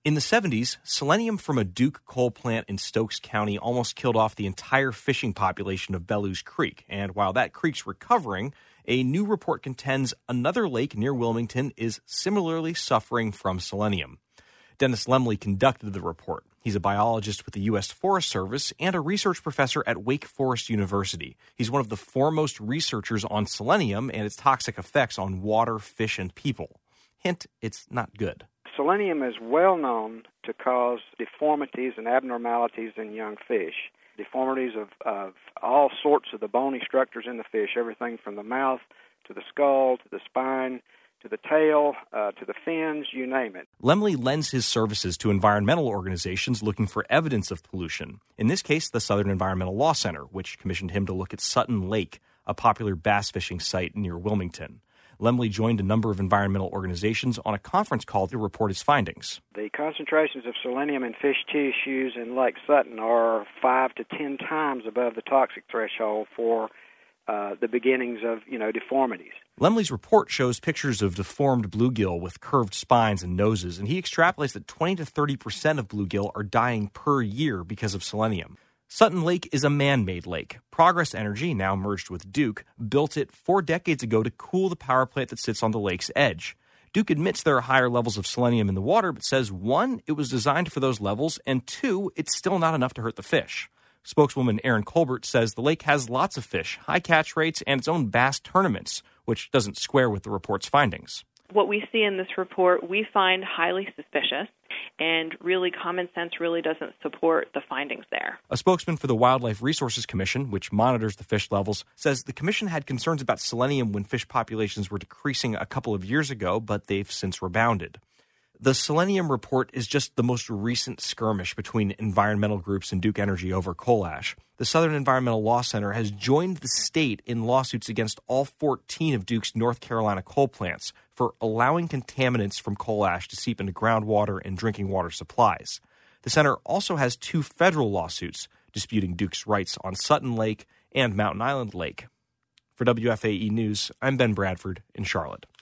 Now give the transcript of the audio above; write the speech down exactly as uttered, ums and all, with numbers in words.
In the seventies, selenium from a Duke coal plant in Stokes County almost killed off the entire fishing population of Bellows Creek. And while that creek's recovering, a new report contends another lake near Wilmington is similarly suffering from selenium. Dennis Lemley conducted the report. He's a biologist with the U S Forest Service and a research professor at Wake Forest University. He's one of the foremost researchers on selenium and its toxic effects on water, fish, and people. Hint, it's not good. Selenium is well known to cause deformities and abnormalities in young fish. Deformities of, of all sorts of the bony structures in the fish, everything from the mouth to the skull to the spine to the tail uh, to the fins, you name it. Lemley lends his services to environmental organizations looking for evidence of pollution. In this case, the Southern Environmental Law Center, which commissioned him to look at Sutton Lake, a popular bass fishing site near Wilmington. Lemley joined a number of environmental organizations on a conference call to report his findings. The concentrations of selenium in fish tissues in Lake Sutton are five to ten times above the toxic threshold for uh, the beginnings of, you know, deformities. Lemley's report shows pictures of deformed bluegill with curved spines and noses, and he extrapolates that twenty to thirty percent of bluegill are dying per year because of selenium. Sutton Lake is a man-made lake. Progress Energy, now merged with Duke, built it four decades ago to cool the power plant that sits on the lake's edge. Duke admits there are higher levels of selenium in the water, but says, one, it was designed for those levels, and two, it's still not enough to hurt the fish. Spokeswoman Erin Colbert says the lake has lots of fish, high catch rates, and its own bass tournaments, which doesn't square with the report's findings. What we see in this report, we find highly suspicious, and really common sense really doesn't support the findings there. A spokesman for the Wildlife Resources Commission, which monitors the fish levels, says the commission had concerns about selenium when fish populations were decreasing a couple of years ago, but they've since rebounded. The selenium report is just the most recent skirmish between environmental groups and Duke Energy over coal ash. The Southern Environmental Law Center has joined the state in lawsuits against all fourteen of Duke's North Carolina coal plants for allowing contaminants from coal ash to seep into groundwater and drinking water supplies. The center also has two federal lawsuits disputing Duke's rights on Sutton Lake and Mountain Island Lake. For W F A E News, I'm Ben Bradford in Charlotte.